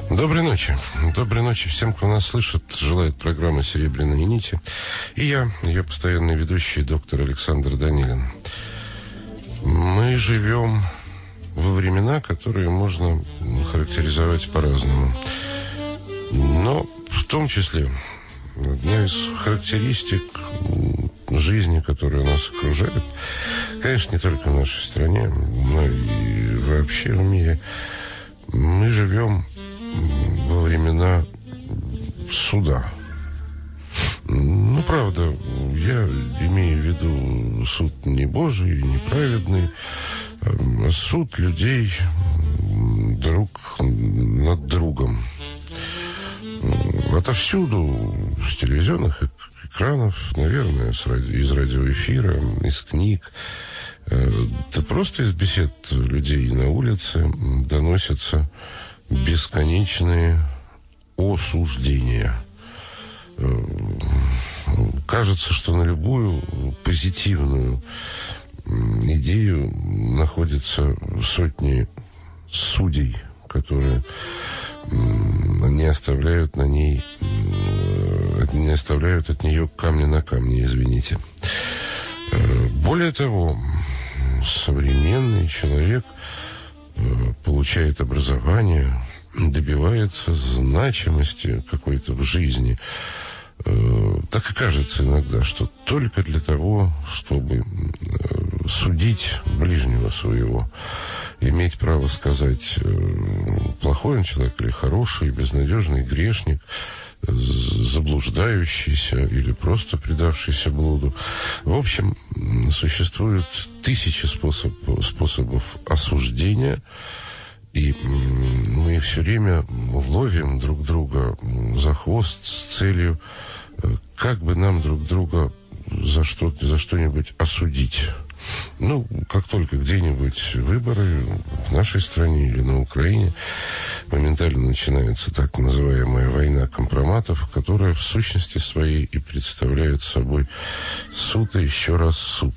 Доброй ночи. Доброй ночи всем, кто нас слышит, желает программа «Серебряные нити». И я, ее постоянный ведущий, доктор Александр Данилин. Мы живем во времена, которые можно характеризовать по-разному. Но в том числе одна из характеристик жизни, которая нас окружает, конечно, не только в нашей стране, но и вообще в мире, мы живем во времена суда. Ну, правда, я имею в виду суд не Божий, не праведный, а суд людей друг над другом. Отовсюду, с телевизионных экранов, наверное, из радиоэфира, из книг, да просто из бесед людей на улице доносятся бесконечные осуждения. Кажется, что на любую позитивную идею находятся сотни судей, которые не оставляют от нее камня на камне, извините. Более того, современный человек получает образование, добивается значимости какой-то в жизни. Так и кажется иногда, что только для того, чтобы судить ближнего своего, иметь право сказать, плохой он человек или хороший, безнадежный грешник, заблуждающийся или просто предавшийся блуду. В общем, существует тысячи способов осуждения, и мы все время ловим друг друга за хвост с целью, как бы нам друг друга за что-нибудь осудить. Ну, как только где-нибудь выборы в нашей стране или на Украине, моментально начинается так называемая война компроматов, которая в сущности своей и представляет собой суд и еще раз суд.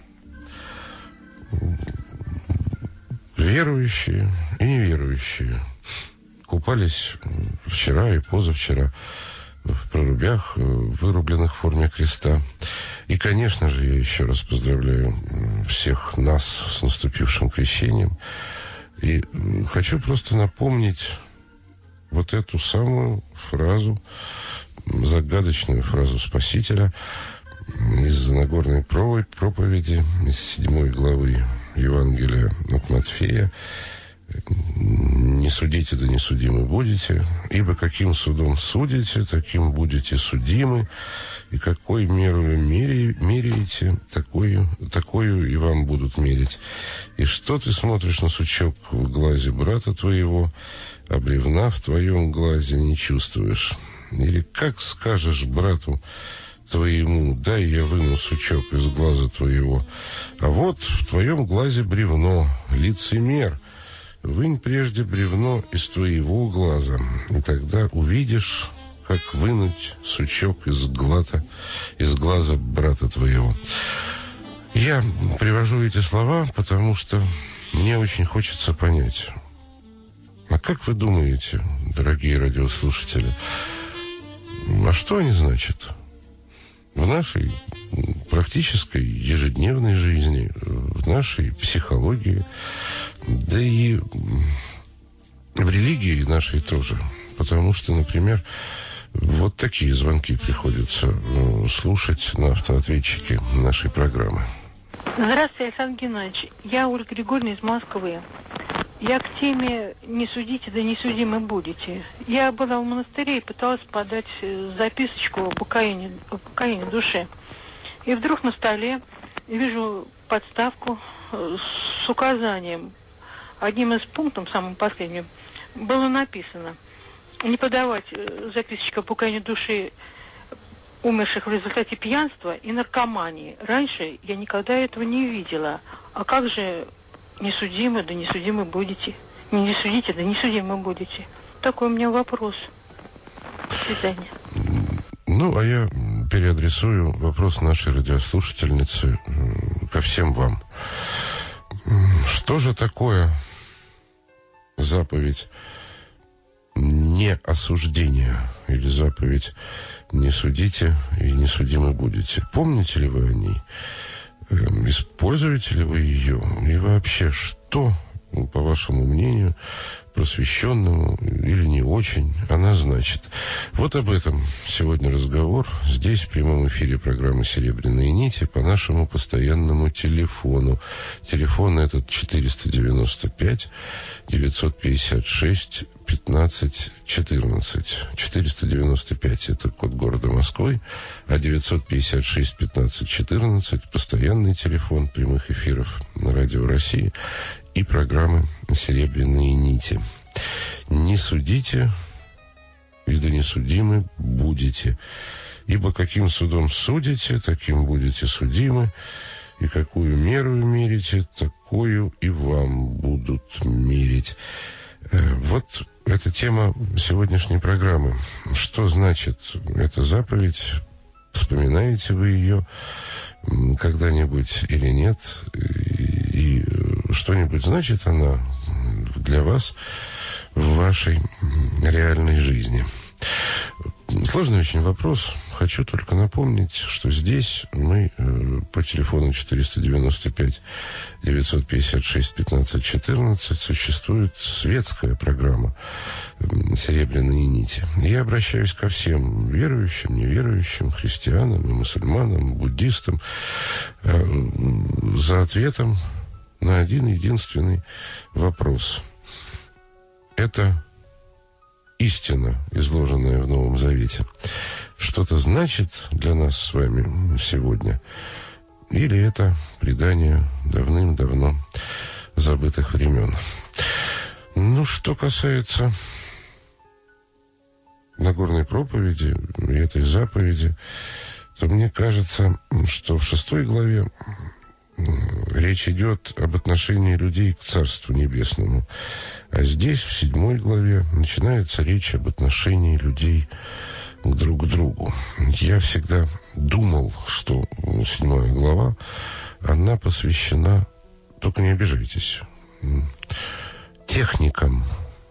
Верующие и неверующие купались вчера и позавчера в прорубях, вырубленных в форме креста. И, конечно же, я еще раз поздравляю всех нас с наступившим крещением. И хочу просто напомнить вот эту самую фразу, загадочную фразу Спасителя из Нагорной проповеди, из 7 главы Евангелия от Матфея. «Не судите, да не судимы будете, ибо каким судом судите, таким будете судимы, и какой мерою меряете, такую и вам будут мерить. И что ты смотришь на сучок в глазе брата твоего, а бревна в твоем глазе не чувствуешь? Или как скажешь брату твоему, дай я выну сучок из глаза твоего, а вот в твоем глазе бревно, лицемер, вынь прежде бревно из твоего глаза, и тогда увидишь, как вынуть сучок из глаза брата твоего». Я привожу эти слова, потому что мне очень хочется понять, а как вы думаете, дорогие радиослушатели, а что они значат в нашей практической ежедневной жизни, в нашей психологии, да и в религии нашей тоже? Потому что, например, вот такие звонки приходится слушать на автоответчике нашей программы. Здравствуйте, Александр Геннадьевич. Я Ольга Григорьевна из Москвы. Я к теме «Не судите, да не судимы будете». Я была в монастыре и пыталась подать записочку о покаянии души. И вдруг на столе вижу подставку с указанием. Одним из пунктов, самым последним, было написано: не подавать записочку о покаянии души умерших в результате пьянства и наркомании. Раньше я никогда этого не видела. А как же не судимы, да не судимы будете? Не судите, да не судимы будете. Такой у меня вопрос. До свидания. Ну, а я переадресую вопрос нашей радиослушательницы ко всем вам. Что же такое заповедь «не не осуждения, или заповедь «не судите и не судимы будете». Помните ли вы о ней? Используете ли вы ее? И вообще, что, по вашему мнению, просвещенному или не очень, она значит? Вот об этом сегодня разговор. Здесь, в прямом эфире программы «Серебряные нити» по нашему постоянному телефону. Телефон этот 495-956-15-14. 495 – это код города Москвы, а 956-15-14 – постоянный телефон прямых эфиров на Радио России и программы «Серебряные нити». Не судите, и да не судимы будете. Ибо каким судом судите, таким будете судимы, и какую меру мерите, такую и вам будут мерить. Вот это тема сегодняшней программы. Что значит эта заповедь? Вспоминаете вы ее когда-нибудь или нет? И что-нибудь значит она для вас в вашей реальной жизни? Сложный очень вопрос. Хочу только напомнить, что здесь мы по телефону 495-956-15-14 существует светская программа «Серебряные нити». Я обращаюсь ко всем верующим, неверующим, христианам и мусульманам, буддистам за ответом на один единственный вопрос. Это истина, изложенная в Новом Завете, что-то значит для нас с вами сегодня? Или это предание давным-давно забытых времен? Ну, что касается Нагорной проповеди и этой заповеди, то мне кажется, что в 6 главе речь идет об отношении людей к Царству Небесному. А здесь, в 7 главе, начинается речь об отношении людей друг к другу. Я всегда думал, что 7 глава, она посвящена, только не обижайтесь, техникам,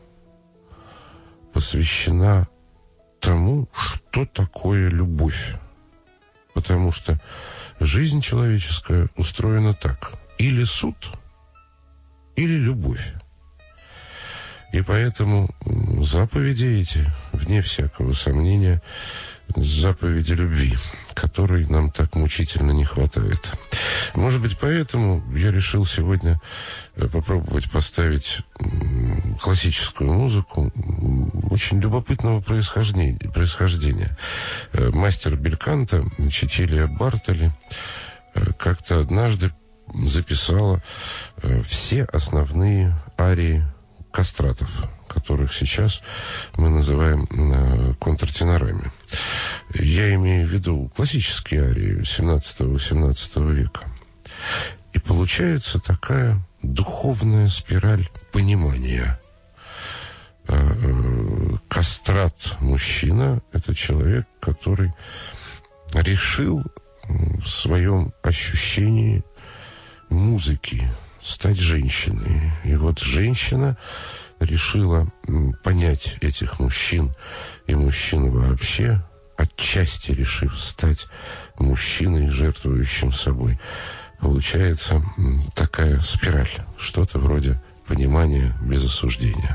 посвящена тому, что такое любовь. Потому что жизнь человеческая устроена так. Или суд, или любовь. И поэтому заповеди эти, вне всякого сомнения, заповеди любви, которой нам так мучительно не хватает. Может быть, поэтому я решил сегодня попробовать поставить классическую музыку очень любопытного происхождения. Мастер бельканто Чичилия Бартоли как-то однажды записала все основные арии кастратов, которых сейчас мы называем контртенорами. Я имею в виду классические арии 17-18 века. И получается такая духовная спираль понимания. Кастрат-мужчина – это человек, который решил в своем ощущении музыки стать женщиной. И вот женщина решила понять этих мужчин и мужчин вообще, отчасти решив стать мужчиной, жертвующим собой. Получается такая спираль, что-то вроде понимания без осуждения.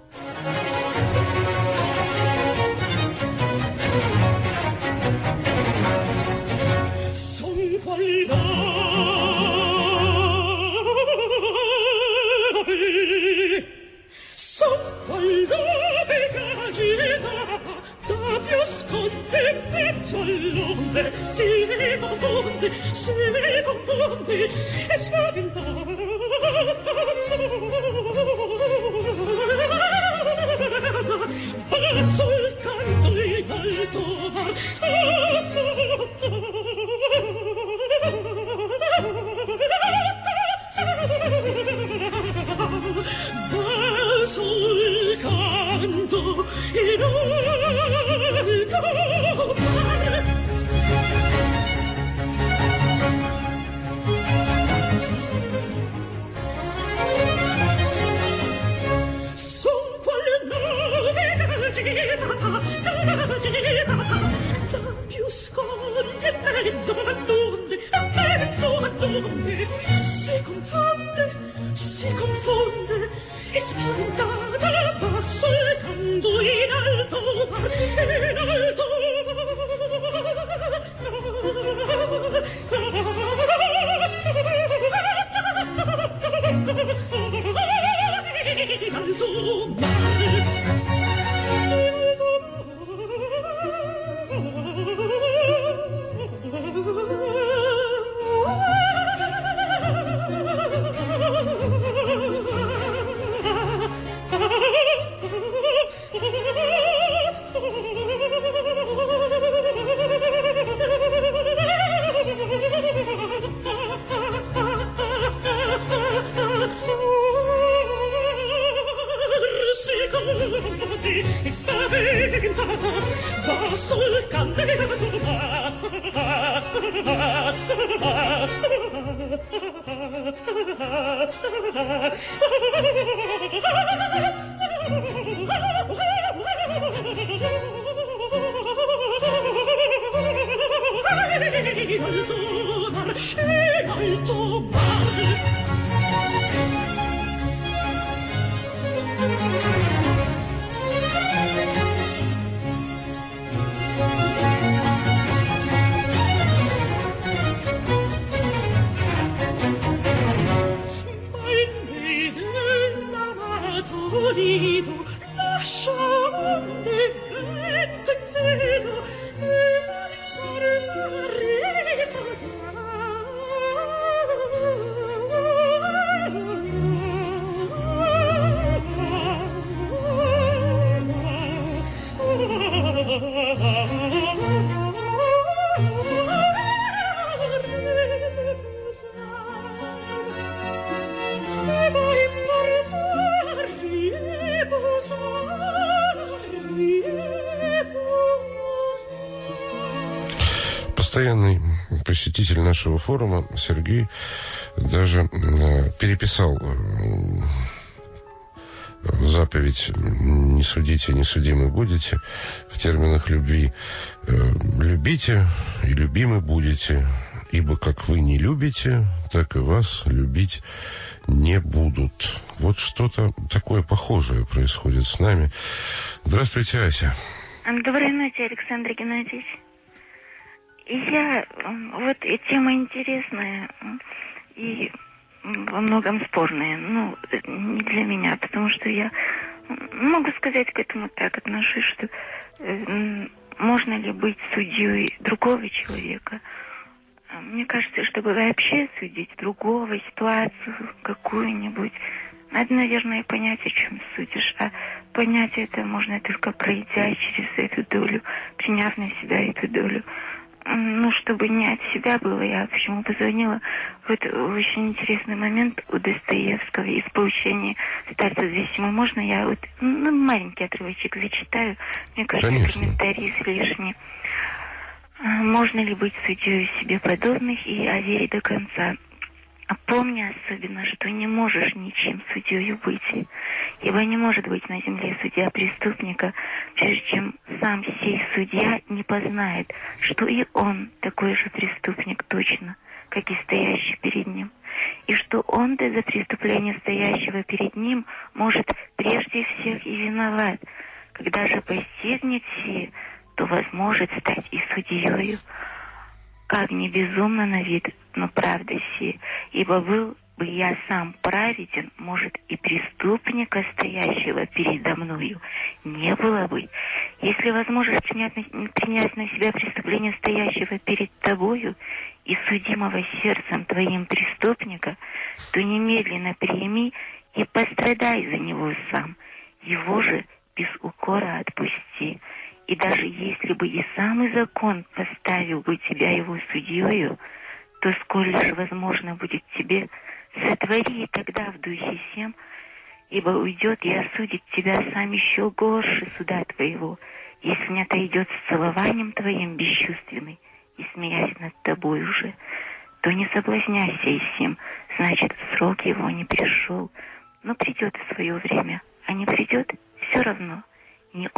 Si confonde e spaventa pazzo il canto e l'alto pazzo il canto e l'alto. Si confonde e spaventata va solcando in alto mar, in alto Постоянный посетитель нашего форума Сергей даже переписал заповедь «Не судите, не судимы будете» в терминах любви. «Любите, и любимы будете, ибо как вы не любите, так и вас любить не будут». Вот что-то такое похожее происходит с нами. Здравствуйте, Ася. Доброй ночи, Александр Геннадьевич. Вот тема интересная и во многом спорная. Ну, не для меня, потому что я могу сказать к этому так отношусь, что можно ли быть судьей другого человека. Мне кажется, чтобы вообще судить другого, ситуацию какую-нибудь, надо, наверное, понять, о чем судишь. А понять это можно только пройдя через эту долю, приняв на себя эту долю. Ну, чтобы не от себя было, я почему позвонила. Вот очень интересный момент у Достоевского из «Поучения старца взвесимого». Можно я вот маленький отрывочек зачитаю? Мне кажется, конечно. Комментарии излишни. Можно ли быть судьей себе подобных и о вере до конца? Помни особенно, что не можешь ничем судьей быть, ибо не может быть на земле судья преступника, прежде чем сам сей судья не познает, что и он такой же преступник точно, как и стоящий перед ним, и что он-то за преступление стоящего перед ним может прежде всех и виноват. Когда же постигнет сие, то возможет стать и судьею. Как не безумно на вид, но правда сие, ибо был бы я сам праведен, может, и преступника, стоящего передо мною, не было бы. Если возможешь принять на себя преступление стоящего перед тобою и судимого сердцем твоим преступника, то немедленно прими и пострадай за него сам, его же без укора отпусти. И даже если бы и самый закон поставил бы тебя его судьею, то сколь же возможно будет тебе, сотвори тогда в духе сем, ибо уйдет и осудит тебя сам еще горше суда твоего, если не отойдет с целованием твоим бесчувственный и смеясь над тобой уже, то не соблазняйся и сим, значит, срок его не пришел, но придет в свое время, а не придет, все равно, не он,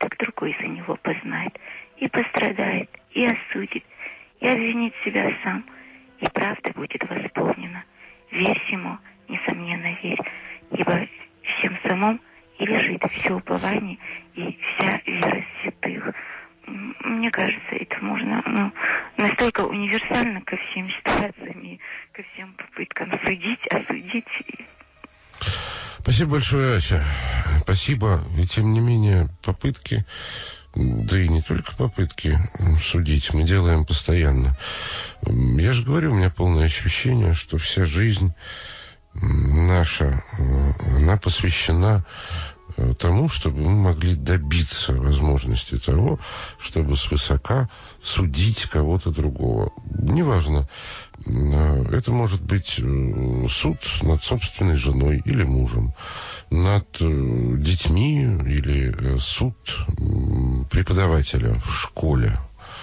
так другой за него познает, и пострадает, и осудит, и обвинит себя сам, и правда будет восполнена. Верь всему, несомненно верь, ибо всем самом и лежит все упование и вся вера святых. Мне кажется, это можно настолько универсально ко всем ситуациям и ко всем попыткам судить, осудить. Спасибо большое, Ася. Спасибо. И тем не менее, попытки, да и не только попытки судить, мы делаем постоянно. Я же говорю, у меня полное ощущение, что вся жизнь наша, она посвящена тому, чтобы мы могли добиться возможности того, чтобы свысока судить кого-то другого. Неважно, это может быть суд над собственной женой или мужем, над детьми или суд преподавателя в школе.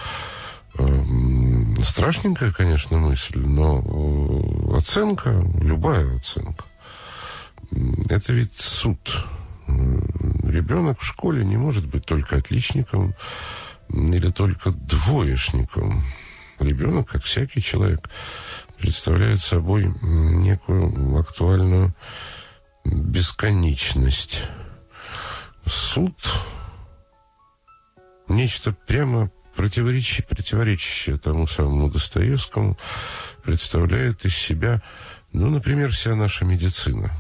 Страшненькая, конечно, мысль, но оценка, любая оценка, это ведь суд. Ребенок в школе не может быть только отличником или только двоечником. Ребенок, как всякий человек, представляет собой некую актуальную бесконечность. Суд — нечто прямо противоречащее тому самому Достоевскому, представляет из себя, например, вся наша медицина.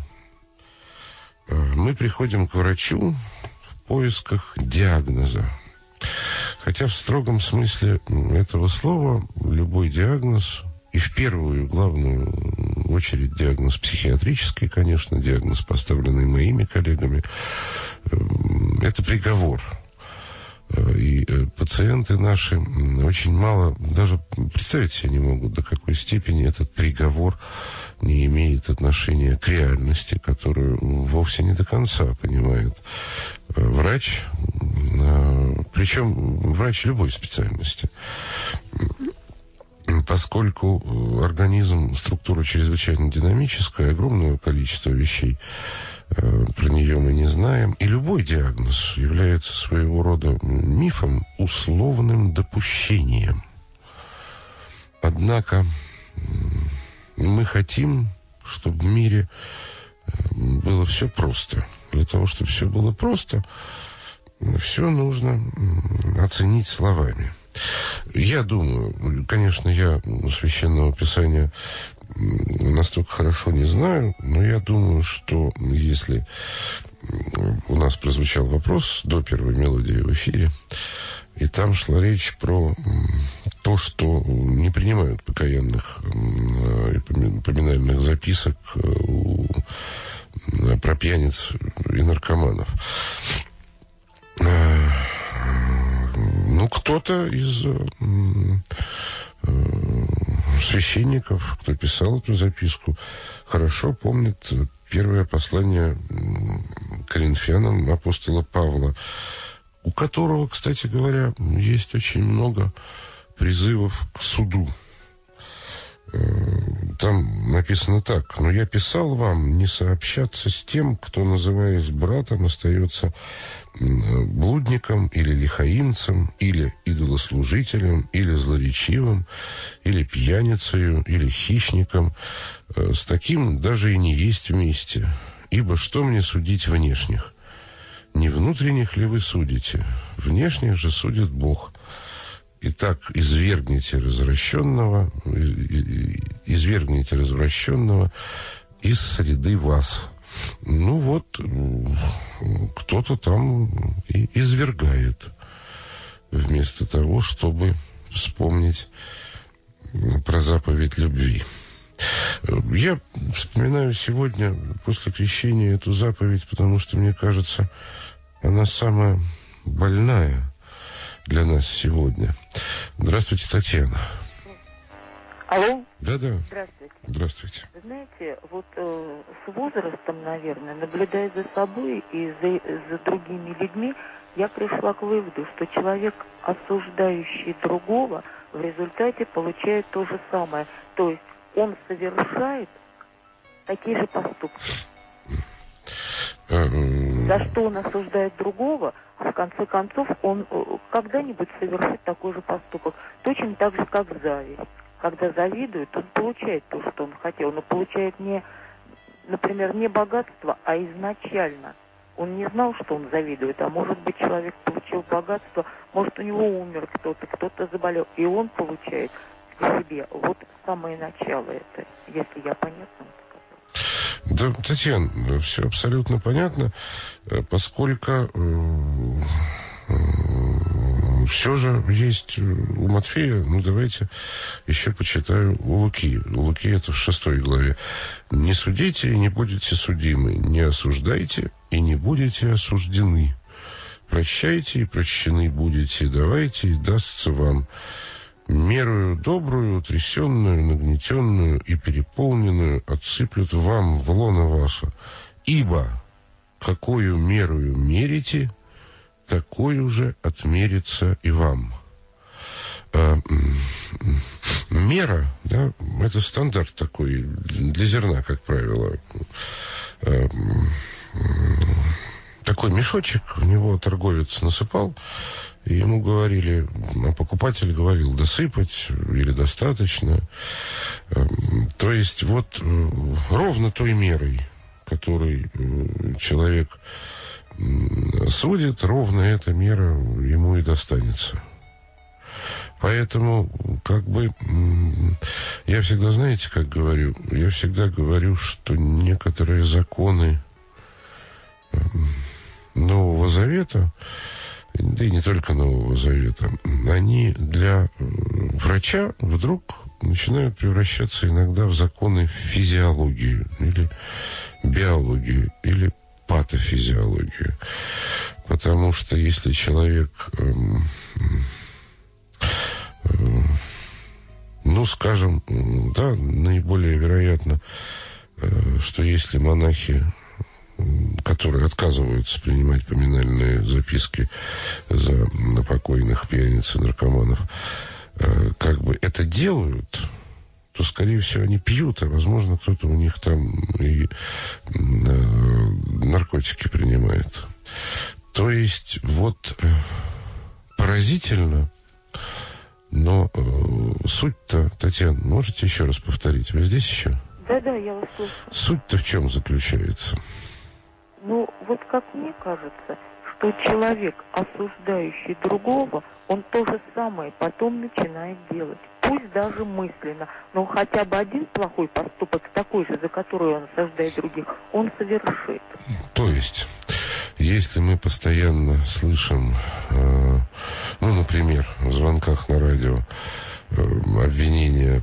Мы приходим к врачу в поисках диагноза. Хотя в строгом смысле этого слова любой диагноз, и в первую главную очередь диагноз психиатрический, конечно, диагноз, поставленный моими коллегами, это приговор. И пациенты наши очень мало, даже представить себе не могут, до какой степени этот приговор не имеет отношения к реальности, которую вовсе не до конца понимает врач, причем врач любой специальности. Поскольку организм, структура чрезвычайно динамическая, огромное количество вещей про нее мы не знаем, и любой диагноз является своего рода мифом, условным допущением. Однако мы хотим, чтобы в мире было все просто. Для того, чтобы все было просто, все нужно оценить словами. Я думаю, конечно, я Священного Писания настолько хорошо не знаю, но я думаю, что если у нас прозвучал вопрос до первой мелодии в эфире, и там шла речь про то, что не принимают покаянных и поминальных записок про пьяниц и наркоманов. Кто-то из священников, кто писал эту записку, хорошо помнит первое послание коринфянам апостола Павла, у которого, кстати говоря, есть очень много призывов к суду. Там написано так: «Но я писал вам не сообщаться с тем, кто, называясь братом, остается блудником или лихаимцем, или идолослужителем, или злоречивым, или пьяницею, или хищником. С таким даже и не есть вместе. Ибо что мне судить внешних? Не внутренних ли вы судите? Внешних же судит Бог. Итак, извергните развращенного из среды вас». Кто-то там и извергает, вместо того, чтобы вспомнить про заповедь любви. Я вспоминаю сегодня, после крещения, эту заповедь, потому что, мне кажется, она самая больная для нас сегодня. Здравствуйте, Татьяна. Алло? Да-да. Здравствуйте. Здравствуйте. Вы знаете, с возрастом, наверное, наблюдая за собой и за другими людьми, я пришла к выводу, что человек, осуждающий другого, в результате получает то же самое. То есть он совершает такие же поступки. За что он осуждает другого, в конце концов он когда-нибудь совершит такой же поступок. Точно так же, как зависть. Когда завидует, он получает то, что он хотел, но получает не, например, не богатство, а изначально. Он не знал, что он завидует, а может быть, человек получил богатство, может, у него умер кто-то заболел, и он получает к себе. Вот самое начало это, если я понятно сказала. Да, Татьяна, все абсолютно понятно, поскольку все же есть у Матфея, ну давайте еще почитаю у Луки. У Луки это в 6 главе. «Не судите, и не будете судимы, не осуждайте, и не будете осуждены. Прощайте, и прощены будете, давайте, и дастся вам. Мерою добрую, утрясенную, нагнетенную и переполненную отсыплют вам в лоно ваше. Ибо какую мерою мерите, такой же отмерится и вам». Мера, да, это стандарт такой для зерна, как правило. Такой мешочек, в него торговец насыпал, и ему говорили, а покупатель говорил, досыпать или достаточно. То есть вот ровно той мерой, которой человек судит, ровно эта мера ему и достанется. Поэтому, как бы, я всегда, знаете, как говорю, я всегда говорю, что некоторые законы Нового Завета, да и не только Нового Завета, они для врача вдруг начинают превращаться иногда в законы физиологии или биологии, или патофизиологию. Потому что если человек, ну, скажем, да, наиболее вероятно, что если монахи, которые отказываются принимать поминальные записки за покойных пьяниц и наркоманов, как бы это делают, то, скорее всего, они пьют, а, возможно, кто-то у них там и наркотики принимает. То есть, вот, поразительно, но суть-то, Татьяна, можете еще раз повторить? Вы здесь еще? Да, я вас слышу. Суть-то в чем заключается? Ну, вот как мне кажется, что человек, осуждающий другого, он то же самое потом начинает делать. Пусть даже мысленно, но хотя бы один плохой поступок, такой же, за который он осуждает других, он совершит. То есть, если мы постоянно слышим, ну, например, в звонках на радио обвинения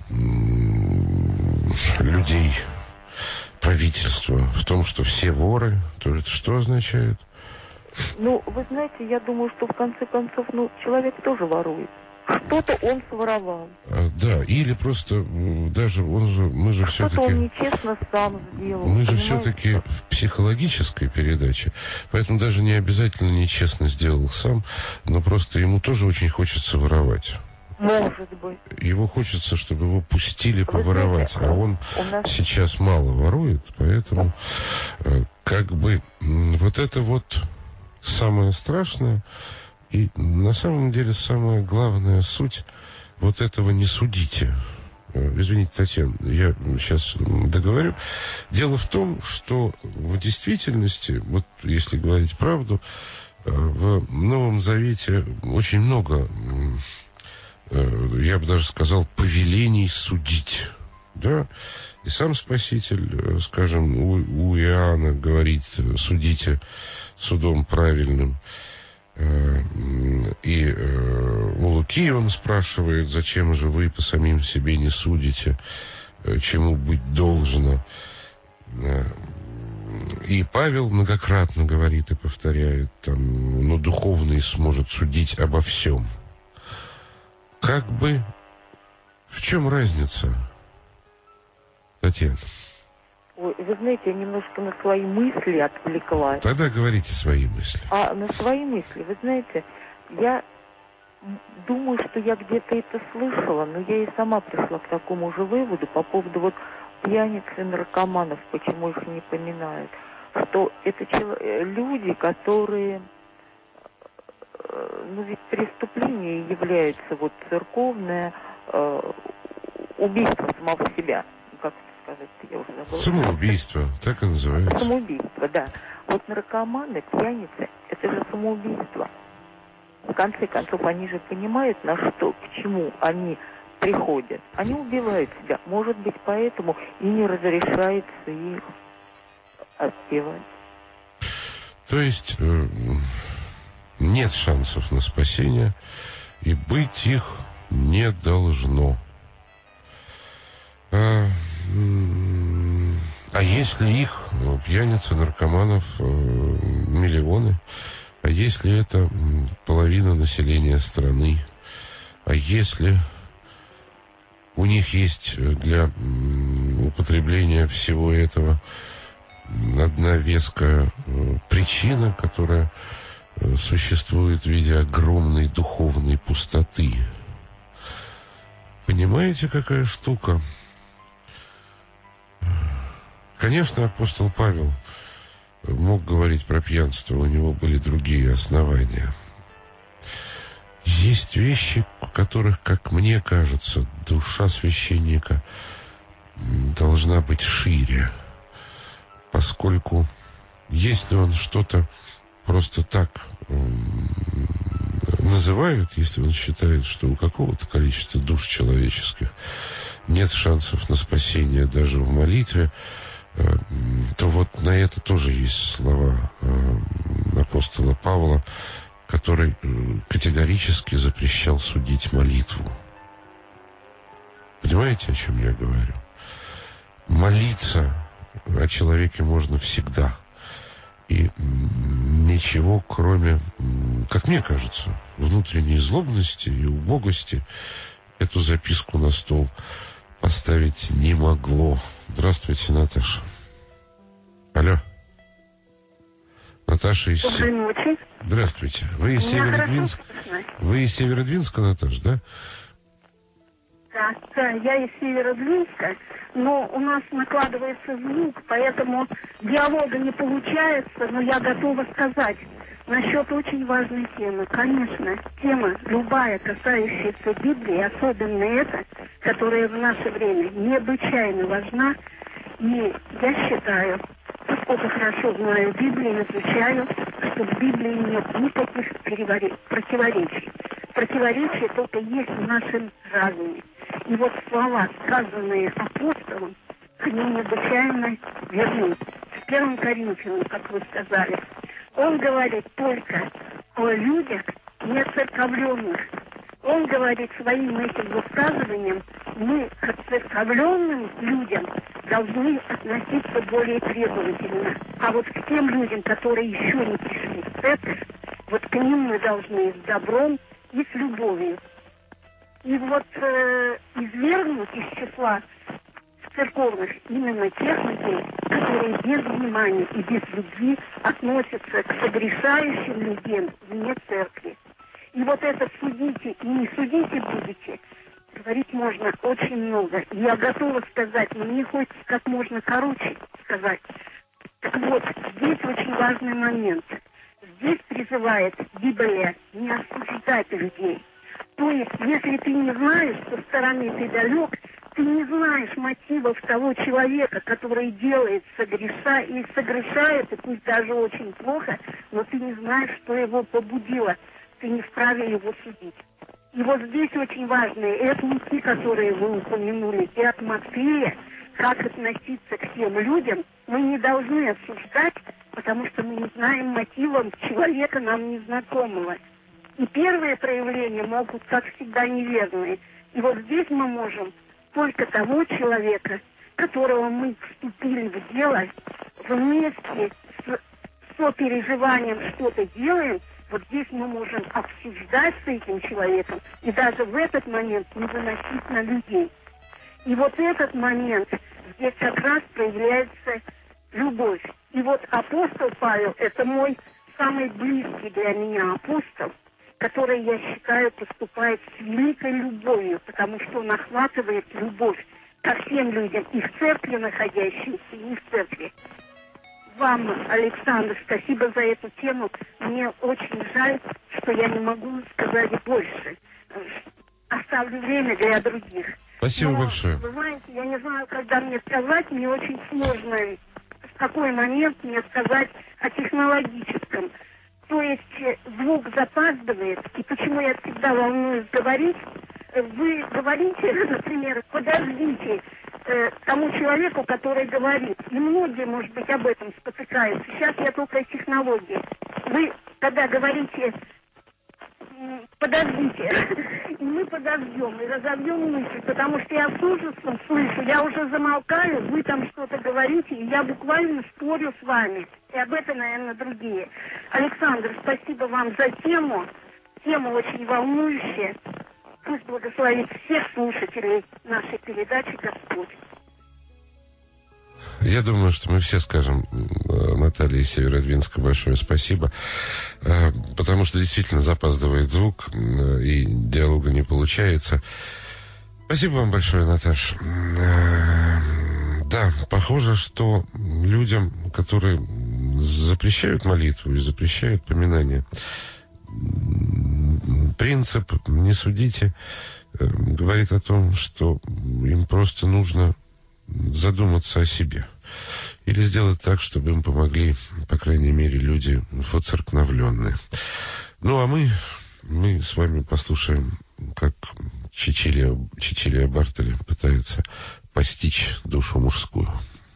людей, правительства в том, что все воры, то это что означает? Ну, вы знаете, я думаю, что в конце концов, ну, человек тоже ворует. Что-то он своровал. Да, или просто даже мы же все-таки... Что-то он нечестно сам сделал. Мы же понимаете? все-таки в психологической передаче, поэтому даже не обязательно нечестно сделал сам, но просто ему тоже очень хочется воровать. Может быть. Его хочется, чтобы его пустили поворовать, а он сейчас мало ворует, поэтому как бы вот это вот самое страшное и на самом деле самая главная суть вот этого «не судите». Извините, Татьяна, я сейчас договорю. Дело в том, что в действительности, вот если говорить правду, в Новом Завете очень много, я бы даже сказал, повелений судить. Да? И сам Спаситель, скажем, у Иоанна говорит: судите судом правильным. И у Луки он спрашивает: зачем же вы по самим себе не судите, чему быть должно. И Павел многократно говорит и повторяет, там, но духовный сможет судить обо всем. Как бы в чем разница, Татьяна? Ой, вы знаете, я немножко на свои мысли отвлеклась. Тогда говорите свои мысли. А на свои мысли, вы знаете, я думаю, что я где-то это слышала, но я и сама пришла к такому же выводу по поводу вот пьяниц и наркоманов, почему их не поминают. Что это люди, которые ну ведь преступление является вот церковное убийство самого себя. Как сказать, я уже забыла. Самоубийство, так и называется. Самоубийство, да. Вот наркоманы, пьяницы, это же самоубийство. В конце концов, они же понимают, на что, к чему они приходят. Они убивают себя. Может быть, поэтому и не разрешается их отпевать. То есть нет шансов на спасение, и быть их не должно. А если их, пьяниц и наркоманов, миллионы, а если это половина населения страны, а если у них есть для употребления всего этого одна веская причина, которая существует в виде огромной духовной пустоты. Понимаете, какая штука? Конечно, апостол Павел мог говорить про пьянство, у него были другие основания. Есть вещи, в которых, как мне кажется, душа священника должна быть шире, поскольку если он что-то просто так называет, если он считает, что у какого-то количества душ человеческих нет шансов на спасение даже в молитве, то вот на это тоже есть слова апостола Павла, который категорически запрещал судить молитву. Понимаете, о чем я говорю? Молиться о человеке можно всегда. И ничего, кроме, как мне кажется, внутренней злобности и убогости, эту записку на стол поставить не могло. Здравствуйте, Наташа. Алло. Наташа из... Доброй ночи. Здравствуйте. Вы из Северодвинска? Вы из Северодвинска, Наташа, да? Да, я из Северодвинска, но у нас накладывается звук, поэтому диалога не получается, но я готова сказать насчет очень важной темы. Конечно, тема любая, касающаяся Библии, особенно эта, которая в наше время необычайно важна, и я считаю, поскольку хорошо знаю Библию, изучаю, что в Библии нет никаких противоречий. Противоречия только есть в нашем разуме. И вот слова, сказанные апостолом, они необычайно верны. В 1 Коринфянам, как вы сказали, он говорит только о людях нецерковленных. Он говорит своим этим высказыванием, мы к церковленным людям должны относиться более требовательно. А вот к тем людям, которые еще не пришли в церковь, вот к ним мы должны с добром и с любовью. И вот извергнуть из числа церковных именно тех людей, которые без внимания и без любви относятся к согрешающим людям вне церкви. И вот это судите и не судите будете, говорить можно очень много. Я готова сказать, но мне хочется как можно короче сказать. Так вот, здесь очень важный момент. Здесь призывает Библия не осуждать людей. То есть, если ты не знаешь, со стороны ты далек, ты не знаешь мотивов того человека, который делает, согрешает, и пусть даже очень плохо, но ты не знаешь, что его побудило. Ты не вправе его судить. И вот здесь очень важно, это стихи, которые вы упомянули, и от Матфея, как относиться к тем людям, мы не должны осуждать, потому что мы не знаем мотивов человека, нам незнакомого. И первые проявления могут, как всегда, неверные. И вот здесь мы можем только того человека, которого мы вступили в дело, вместе с сопереживанием что-то делаем, вот здесь мы можем обсуждать с этим человеком и даже в этот момент не выносить на людей. И вот этот момент, здесь как раз проявляется любовь. И вот апостол Павел, это мой самый близкий для меня апостол, который, я считаю, поступает с великой любовью, потому что он охватывает любовь ко всем людям, и в церкви находящимся, и не в церкви. Вам, Александр, спасибо за эту тему. Мне очень жаль, что я не могу сказать больше. Оставлю время для других. Спасибо большое. Вы знаете, я не знаю, когда мне сказать, мне очень сложно, в какой момент мне сказать о технологическом. То есть звук запаздывает, и почему я всегда волнуюсь говорить, вы говорите, например, подождите тому человеку, который говорит. И многие, может быть, об этом спотыкаются. Сейчас я только о технологии. Вы, когда говорите подождите, и мы подождем, и разовьем мысль, потому что я с ужасом слышу, я уже замолкаю, вы там что-то говорите, и я буквально спорю с вами. И об этом, наверное, другие. Александр, спасибо вам за тему. Тема очень волнующая. Пусть благословит всех слушателей нашей передачи Господь. Я думаю, что мы все скажем Наталье Северодвинской большое спасибо, потому что действительно запаздывает звук, и диалога не получается. Спасибо вам большое, Наташ. Да, похоже, что людям, которые запрещают молитву и запрещают поминание, принцип «не судите» говорит о том, что им просто нужно задуматься о себе. Или сделать так, чтобы им помогли, по крайней мере, люди воцеркновленные. Ну, а мы с вами послушаем, как Чичилия Бартоли пытается постичь душу мужскую.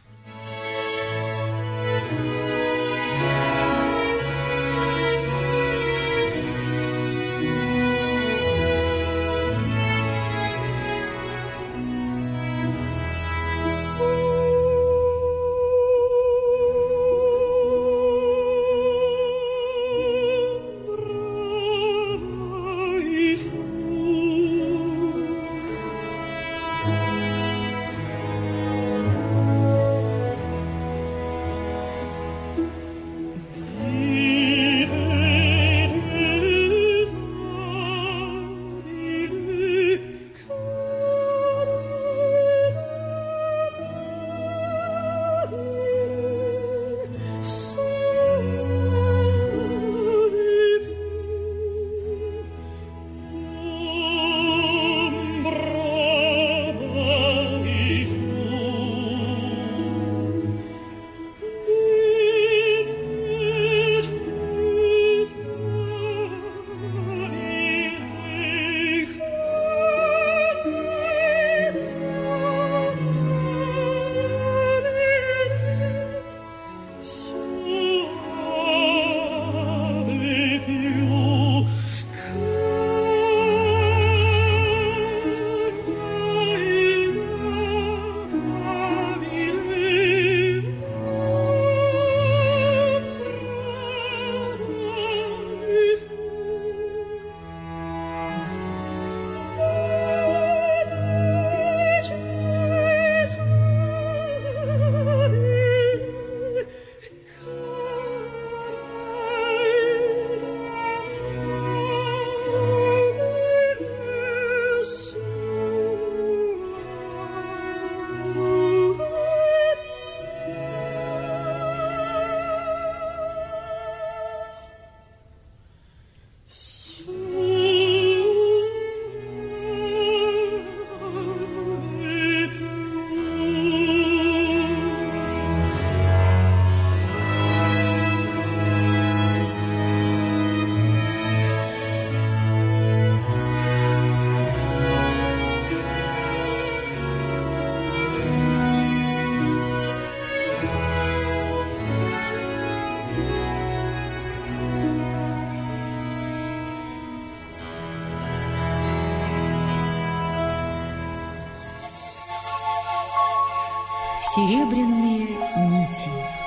Серебряные нити.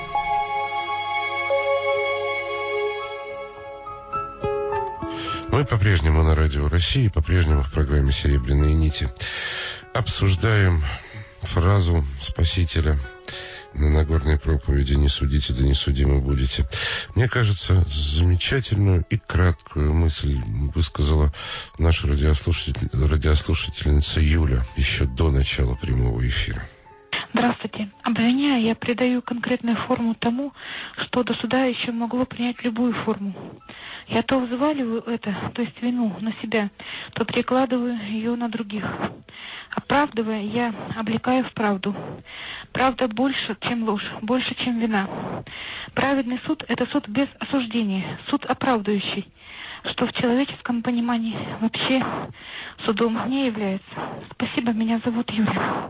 Мы по-прежнему на Радио России, по-прежнему в программе «Серебряные нити» обсуждаем фразу Спасителя на Нагорной проповеди «Не судите, да не судимы будете». Мне кажется, замечательную и краткую мысль высказала наша радиослушательница Юля еще до начала прямого эфира. Здравствуйте. Обвиняя, я придаю конкретную форму тому, что до суда еще могло принять любую форму. Я то взваливаю это, то есть вину, на себя, то перекладываю ее на других. Оправдывая, я облекаю в правду. Правда больше, чем ложь, больше, чем вина. Праведный суд – это суд без осуждения, суд оправдывающий, что в человеческом понимании вообще судом не является. Спасибо, меня зовут Юля.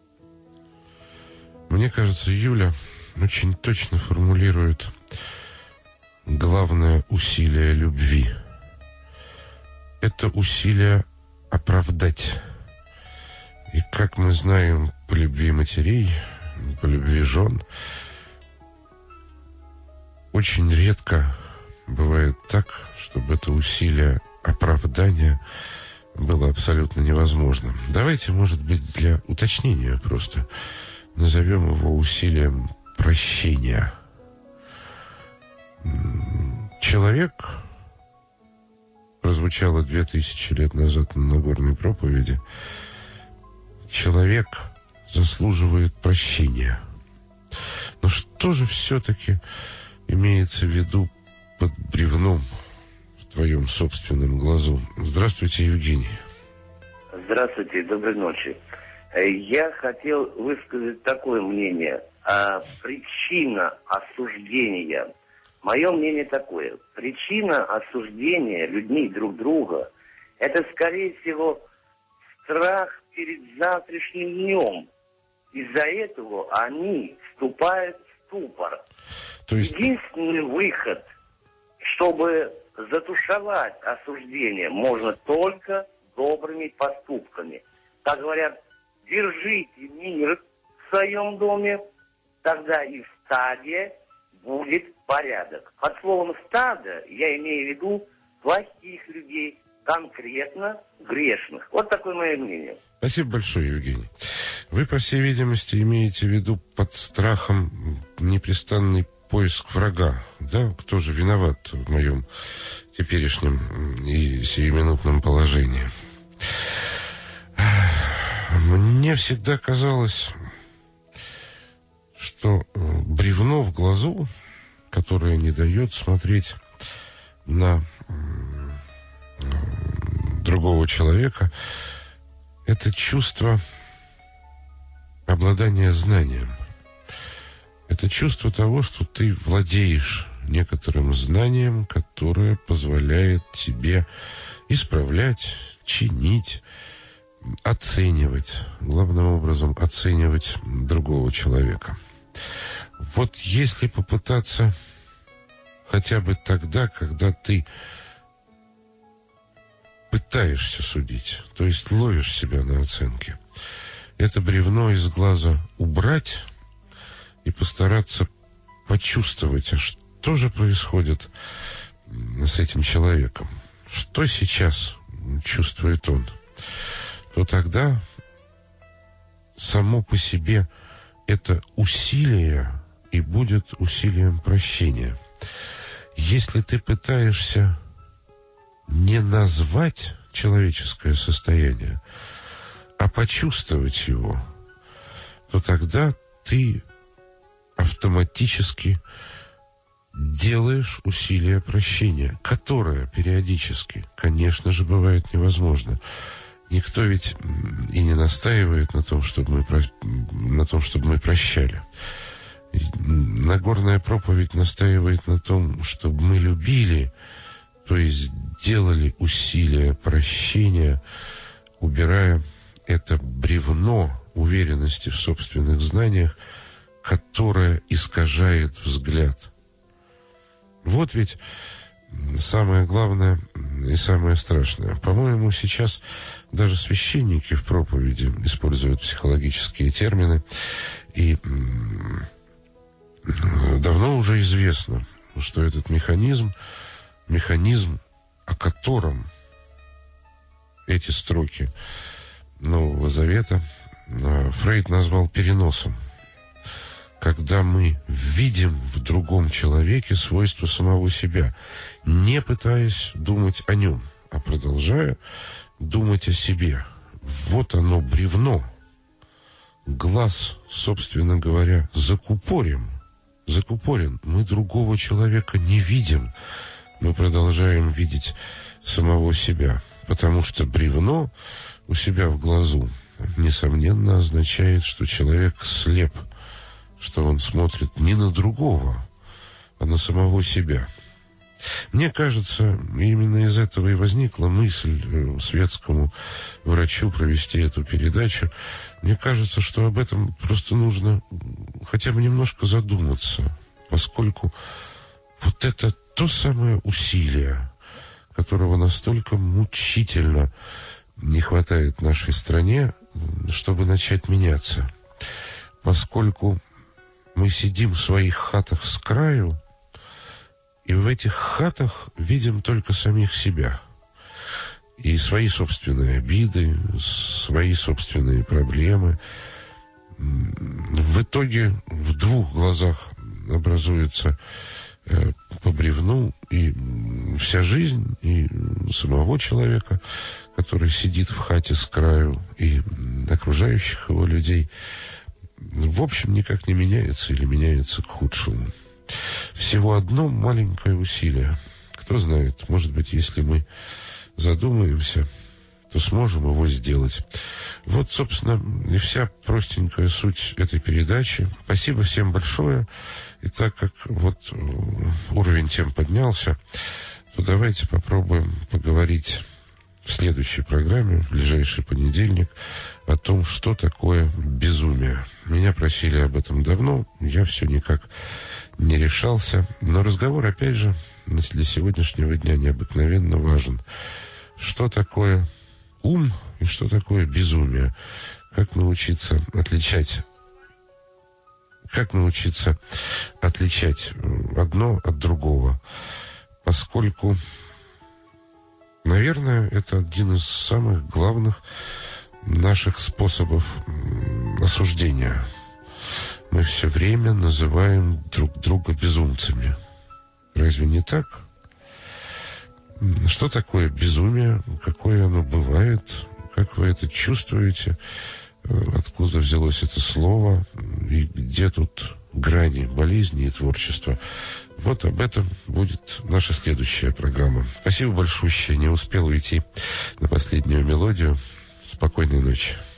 Мне кажется, Юля очень точно формулирует главное усилие любви. Это усилие оправдать. И как мы знаем по любви матерей, по любви жен, очень редко бывает так, чтобы это усилие оправдания было абсолютно невозможно. Давайте, может быть, для уточнения просто назовем его усилием прощения. Человек, прозвучало 2000 лет назад на Нагорной проповеди, человек заслуживает прощения. Но что же все-таки имеется в виду под бревном в твоем собственном глазу? Здравствуйте, Евгений. Здравствуйте, доброй ночи. Я хотел высказать такое мнение. Причина осуждения. Мое мнение такое. Причина осуждения людьми друг друга – это, скорее всего, страх перед завтрашним днем. Из-за этого они вступают в ступор. То есть... Единственный выход, чтобы затушевать осуждение, можно только добрыми поступками. Как говорят, держите мир в своем доме, тогда и в стаде будет порядок. Под словом «стадо» я имею в виду плохих людей, конкретно грешных. Вот такое мое мнение. Спасибо большое, Евгений. Вы, по всей видимости, имеете в виду под страхом непрестанный поиск врага, да? Кто же виноват в моем теперешнем и сиюминутном положении? Мне всегда казалось, что бревно в глазу, которое не дает смотреть на другого человека, это чувство обладания знанием. Это чувство того, что ты владеешь некоторым знанием, которое позволяет тебе исправлять, чинить, оценивать, главным образом оценивать другого человека. Вот если попытаться хотя бы тогда, когда ты пытаешься судить, то есть ловишь себя на оценке, это бревно из глаза убрать и постараться почувствовать, а что же происходит с этим человеком, что сейчас чувствует он, то тогда само по себе это усилие и будет усилием прощения. Если ты пытаешься не назвать человеческое состояние, а почувствовать его, то тогда ты автоматически делаешь усилие прощения, которое периодически, конечно же, бывает невозможно. Никто ведь и не настаивает на том, чтобы мы прощали. Нагорная проповедь настаивает на том, чтобы мы любили, то есть делали усилия прощения, убирая это бревно уверенности в собственных знаниях, которое искажает взгляд. Вот ведь самое главное и самое страшное. По-моему, сейчас даже священники в проповеди используют психологические термины. И давно уже известно, что этот механизм, о котором эти строки Нового Завета Фрейд назвал переносом. Когда мы видим в другом человеке свойства самого себя, не пытаясь думать о нем, а продолжая думать о себе. Вот оно бревно, глаз, собственно говоря, закупорен, мы другого человека не видим, мы продолжаем видеть самого себя, потому что бревно у себя в глазу, несомненно, означает, что человек слеп, что он смотрит не на другого, а на самого себя. Мне кажется, именно из этого и возникла мысль светскому врачу провести эту передачу. Мне кажется, что об этом просто нужно хотя бы немножко задуматься, поскольку вот это то самое усилие, которого настолько мучительно не хватает нашей стране, чтобы начать меняться. Поскольку мы сидим в своих хатах с краю, и в этих хатах видим только самих себя. И свои собственные обиды, свои собственные проблемы. В итоге в двух глазах образуется по бревну и вся жизнь, и самого человека, который сидит в хате с краю, и окружающих его людей. В общем, никак не меняется или меняется к худшему. Всего одно маленькое усилие. Кто знает, может быть, если мы задумаемся, то сможем его сделать. Вот, собственно, и вся простенькая суть этой передачи. Спасибо всем большое. И так как вот уровень тем поднялся, то давайте попробуем поговорить в следующей программе, в ближайший понедельник, о том, что такое безумие. Меня просили об этом давно, я все никак не решался. Но разговор, опять же, для сегодняшнего дня необыкновенно важен. Что такое ум и что такое безумие? Как научиться отличать одно от другого? Поскольку, наверное, это один из самых главных наших способов осуждения. Мы все время называем друг друга безумцами. Разве не так? Что такое безумие? Какое оно бывает? Как вы это чувствуете? Откуда взялось это слово? И где тут грани болезни и творчества? Вот об этом будет наша следующая программа. Спасибо большущее. Не успел уйти на последнюю мелодию. Спокойной ночи.